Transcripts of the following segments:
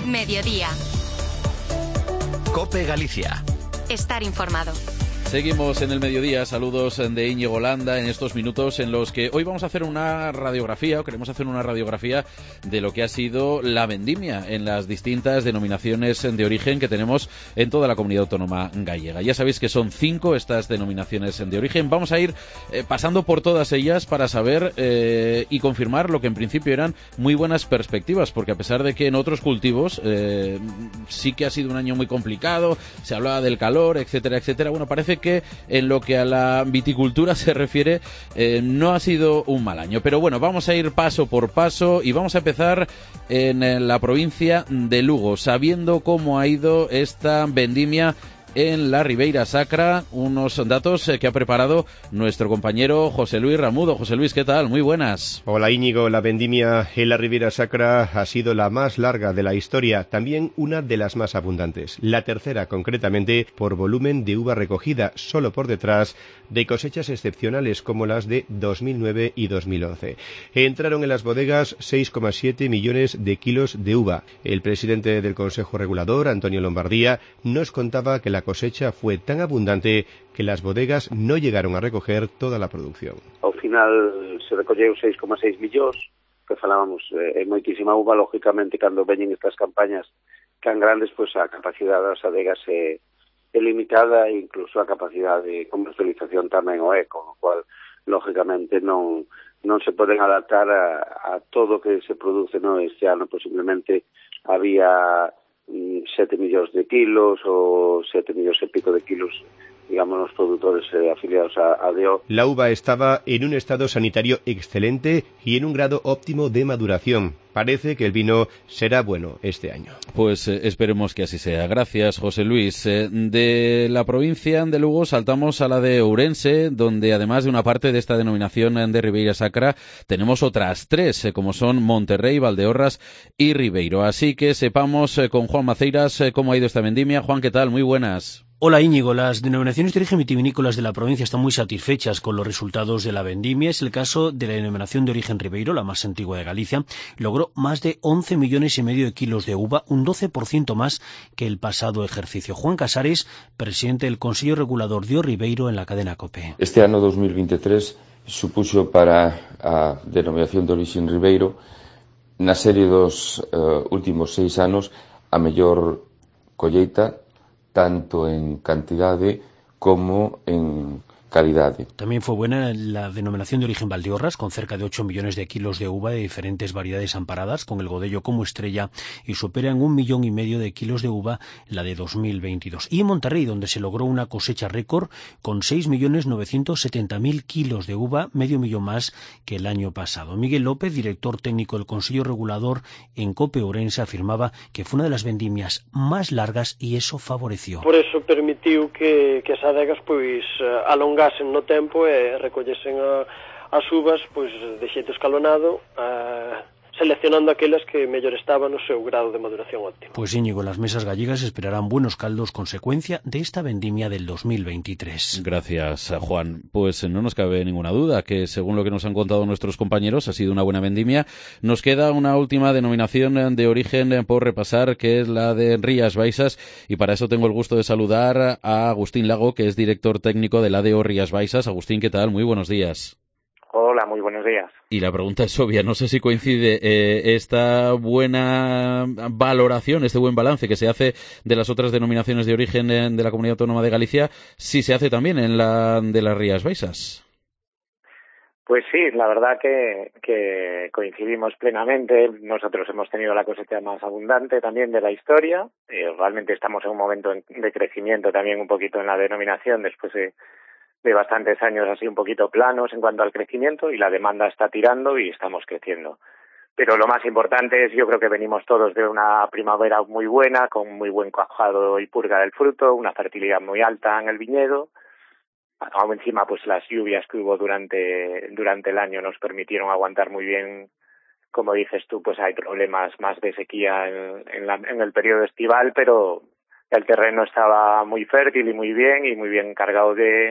Mediodía. COPE Galicia. Estar informado. Seguimos en el mediodía, saludos de Íñigo Landa en estos minutos en los que hoy vamos a hacer una radiografía, o queremos hacer una radiografía de lo que ha sido la vendimia en las distintas denominaciones de origen que tenemos en toda la comunidad autónoma gallega. Ya sabéis que son 5 estas denominaciones de origen. Vamos a ir pasando por todas ellas para saber y confirmar lo que en principio eran muy buenas perspectivas, porque a pesar de que en otros cultivos sí que ha sido un año muy complicado, se hablaba del calor, etcétera, etcétera. Bueno, parece que en lo que a la viticultura se refiere no ha sido un mal año, pero bueno, vamos a ir paso por paso y vamos a empezar en la provincia de Lugo, sabiendo cómo ha ido esta vendimia en la Ribeira Sacra, unos datos que ha preparado nuestro compañero José Luis Ramudo. José Luis, ¿qué tal? Muy buenas. Hola Íñigo, la vendimia en la Ribeira Sacra ha sido la más larga de la historia, también una de las más abundantes, la tercera concretamente por volumen de uva recogida, solo por detrás de cosechas excepcionales como las de 2009 y 2011. Entraron en las bodegas 6,7 millones de kilos de uva. El presidente del Consejo Regulador, Antonio Lombardía, nos contaba que la cosecha fue tan abundante que las bodegas no llegaron a recoger toda la producción. Ao final se recolleu 6,6 millóns, que falábamos, é moitísima uva, lógicamente, cando veñen estas campañas tan grandes, pois a capacidade das adegas é limitada, e incluso a capacidade de comercialización tamén o é, con o cual, lógicamente, non se poden adaptar a todo o que se produce, no? Este ano, posiblemente, había 7 millóns de kilos ou 7 millóns e pico de kilos, digamos, los productores afiliados a DO. La uva estaba en un estado sanitario excelente y en un grado óptimo de maduración. Parece que el vino será bueno este año. Pues esperemos que así sea. Gracias, José Luis. De la provincia de Lugo saltamos a la de Ourense, donde además de una parte de esta denominación de Ribeira Sacra, tenemos otras 3, como son Monterrey, Valdeorras y Ribeiro. Así que sepamos con Juan Maceiras cómo ha ido esta vendimia. Juan, ¿qué tal? Muy buenas. Hola Íñigo, las denominaciones de origen vitivinícolas de la provincia están muy satisfechas con los resultados de la vendimia. Es el caso de la denominación de origen Ribeiro, la más antigua de Galicia. Logró más de 11 millones y medio de kilos de uva, un 12% más que el pasado ejercicio. Juan Casares, presidente del Consejo Regulador de Ribeiro en la cadena COPE. Este ano 2023 supuxo para a denominación de origen Ribeiro na serie dos últimos 6 anos a mellor colleita, tanto en cantidade como en calidade. También fue buena la denominación de origen Valdeorras, con cerca de 8 millones de kilos de uva de diferentes variedades amparadas, con el Godello como estrella, y supera en 1,5 millones de kilos de uva la de 2022. Y en Monterrey, donde se logró una cosecha récord con 6.970.000 kilos de uva, medio millón más que el año pasado. Miguel López, director técnico del Consejo Regulador en COPE Ourense, afirmaba que fue una de las vendimias más largas y eso favoreció. Por eso permitiu que as adegas alongasen no tempo e recollesen as uvas de xeito escalonado, seleccionando aquelas que mellor estaban no seu grado de maduración óptimo. Pues Íñigo, las mesas gallegas esperarán buenos caldos consecuencia de esta vendimia del 2023. Gracias, Juan. Pues no nos cabe ninguna duda que, según lo que nos han contado nuestros compañeros, ha sido una buena vendimia. Nos queda una última denominación de origen por repasar, que es la de Rías Baixas, y para eso tengo el gusto de saludar a Agustín Lago, que es director técnico de la ADO Rías Baixas. Agustín, ¿qué tal? Muy buenos días. Hola, muy buenos días. Y la pregunta es obvia, no sé si coincide esta buena valoración, este buen balance que se hace de las otras denominaciones de origen de la Comunidad Autónoma de Galicia, si se hace también en la de las Rías Baixas. Pues sí, la verdad que coincidimos plenamente. Nosotros hemos tenido la cosecha más abundante también de la historia. Realmente estamos en un momento de crecimiento también un poquito en la denominación después de bastantes años así un poquito planos en cuanto al crecimiento, y la demanda está tirando y estamos creciendo. Pero lo más importante es, yo creo que venimos todos de una primavera muy buena, con muy buen cuajado y purga del fruto, una fertilidad muy alta en el viñedo. Aún encima, pues las lluvias que hubo durante el año nos permitieron aguantar muy bien. Como dices tú, pues hay problemas más de sequía en el periodo estival, pero el terreno estaba muy fértil y muy bien cargado de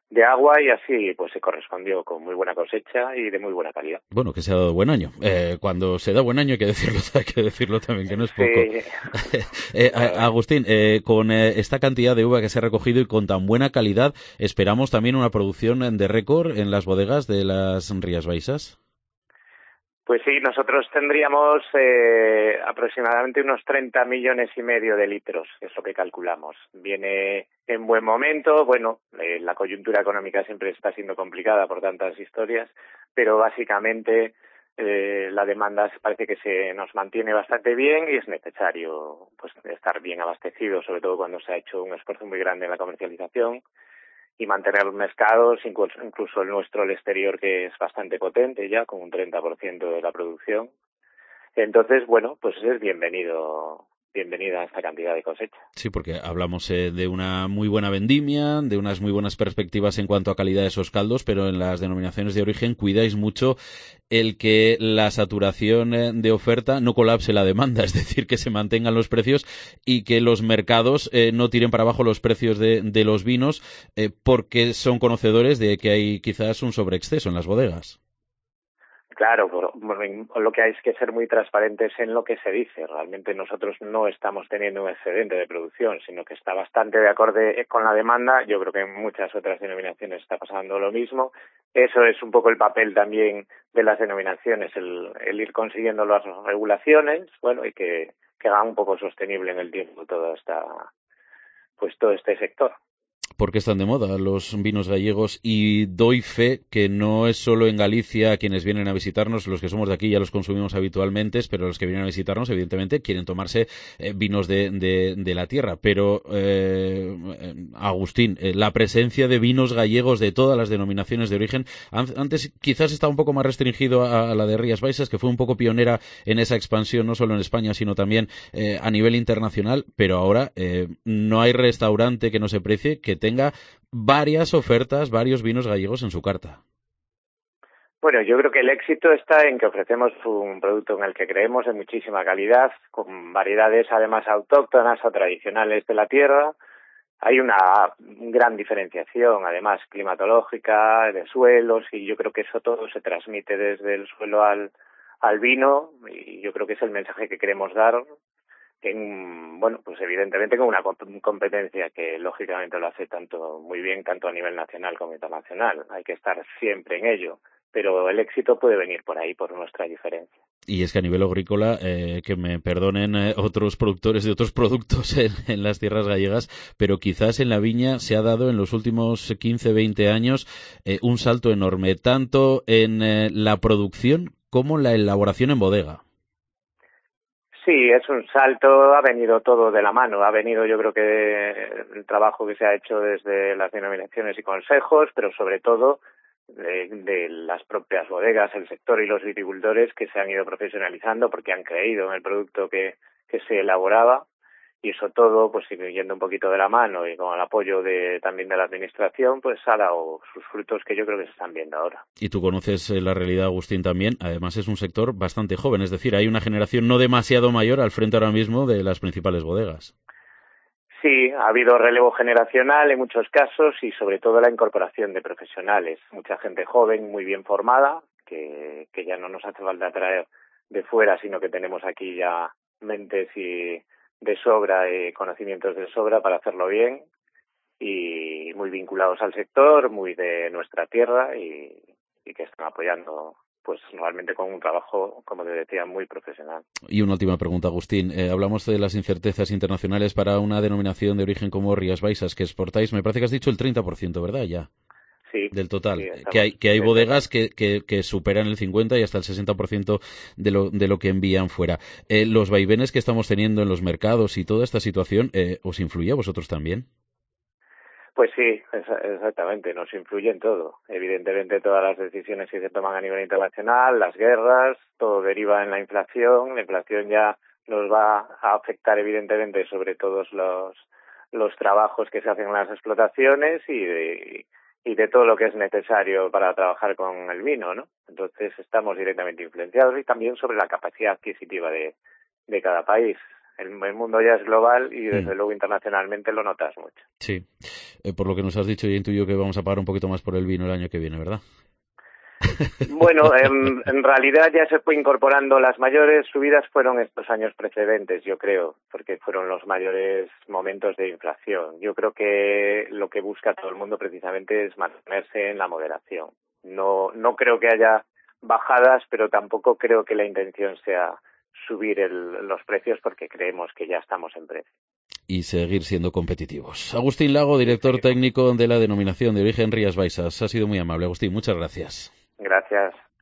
de agua, y así pues se correspondió con muy buena cosecha y de muy buena calidad. Bueno, que se ha dado buen año. Cuando se da buen año hay que decirlo también, que no es poco. Sí. Agustín, con esta cantidad de uva que se ha recogido y con tan buena calidad, ¿esperamos también una producción de récord en las bodegas de las Rías Baixas? Pues sí, nosotros tendríamos aproximadamente unos 30 millones y medio de litros, es lo que calculamos. Viene en buen momento, bueno, la coyuntura económica siempre está siendo complicada por tantas historias, pero básicamente la demanda parece que se nos mantiene bastante bien y es necesario pues estar bien abastecido, sobre todo cuando se ha hecho un esfuerzo muy grande en la comercialización, y mantener los mercados, incluso el nuestro, el exterior, que es bastante potente ya, con un 30% de la producción. Entonces, bueno, pues es bienvenida esta cantidad de cosecha. Sí, porque hablamos de una muy buena vendimia, de unas muy buenas perspectivas en cuanto a calidad de esos caldos, pero en las denominaciones de origen cuidáis mucho el que la saturación de oferta no colapse la demanda, es decir, que se mantengan los precios y que los mercados no tiren para abajo los precios de los vinos, porque son conocedores de que hay quizás un sobreexceso en las bodegas. Claro, lo que hay es que ser muy transparentes en lo que se dice. Realmente nosotros no estamos teniendo un excedente de producción, sino que está bastante de acorde con la demanda. Yo creo que en muchas otras denominaciones está pasando lo mismo. Eso es un poco el papel también de las denominaciones, el ir consiguiendo las regulaciones, bueno, y que haga un poco sostenible en el tiempo todo este sector. ¿Por qué están de moda los vinos gallegos? Y doy fe que no es solo en Galicia quienes vienen a visitarnos, los que somos de aquí ya los consumimos habitualmente, pero los que vienen a visitarnos evidentemente quieren tomarse vinos de la tierra. Pero, Agustín, la presencia de vinos gallegos de todas las denominaciones de origen, antes quizás estaba un poco más restringido a la de Rías Baixas, que fue un poco pionera en esa expansión, no solo en España, sino también a nivel internacional, pero ahora no hay restaurante que no se precie que tenga varias ofertas, varios vinos gallegos en su carta. Bueno, yo creo que el éxito está en que ofrecemos un producto en el que creemos de muchísima calidad, con variedades además autóctonas o tradicionales de la tierra. Hay una gran diferenciación, además climatológica, de suelos, y yo creo que eso todo se transmite desde el suelo al vino, y yo creo que es el mensaje que queremos dar. Bueno, pues evidentemente con una competencia que lógicamente lo hace muy bien tanto a nivel nacional como internacional. Hay que estar siempre en ello, pero el éxito puede venir por ahí, por nuestra diferencia. Y es que a nivel agrícola, que me perdonen otros productores de otros productos en las tierras gallegas, pero quizás en la viña se ha dado en los últimos 15, 20 años un salto enorme, tanto en la producción como en la elaboración en bodega. Sí, es un salto, ha venido todo de la mano, ha venido yo creo que el trabajo que se ha hecho desde las denominaciones y consejos, pero sobre todo de las propias bodegas, el sector y los viticultores que se han ido profesionalizando porque han creído en el producto que se elaboraba, y eso todo, pues yendo un poquito de la mano y con el apoyo también de la administración, pues ha dado sus frutos que yo creo que se están viendo ahora. Y tú conoces la realidad, Agustín, también. Además es un sector bastante joven, es decir, hay una generación no demasiado mayor al frente ahora mismo de las principales bodegas. Sí, ha habido relevo generacional en muchos casos y sobre todo la incorporación de profesionales. Mucha gente joven, muy bien formada, que ya no nos hace falta traer de fuera, sino que tenemos aquí ya mentes y de sobra y conocimientos de sobra para hacerlo bien, y muy vinculados al sector, muy de nuestra tierra, y que están apoyando pues realmente con un trabajo, como te decía, muy profesional. Y una última pregunta, Agustín. Hablamos de las incertezas internacionales para una denominación de origen como Rías Baixas, que exportáis, me parece que has dicho el 30%, ¿verdad? Ya. Sí, del total, sí, que hay bodegas que superan el 50 y hasta el 60% de lo que envían fuera. Los vaivenes que estamos teniendo en los mercados y toda esta situación, ¿os influye a vosotros también? Pues sí, exactamente, nos influye en todo. Evidentemente todas las decisiones que se toman a nivel internacional, las guerras, todo deriva en la inflación. La inflación ya nos va a afectar evidentemente sobre todos los trabajos que se hacen en las explotaciones y de todo lo que es necesario para trabajar con el vino, ¿no? Entonces estamos directamente influenciados, y también sobre la capacidad adquisitiva de cada país. el mundo ya es global y desde luego internacionalmente lo notas mucho. Sí, por lo que nos has dicho, ya intuyo que vamos a pagar un poquito más por el vino el año que viene, ¿verdad? Bueno, en realidad ya se fue incorporando. Las mayores subidas fueron estos años precedentes, yo creo, porque fueron los mayores momentos de inflación. Yo creo que lo que busca todo el mundo precisamente es mantenerse en la moderación. No creo que haya bajadas, pero tampoco creo que la intención sea subir los precios, porque creemos que ya estamos en precio. Y seguir siendo competitivos. Agustín Lago, director técnico de la denominación de origen Rías Baixas. Ha sido muy amable, Agustín. Muchas gracias. Gracias.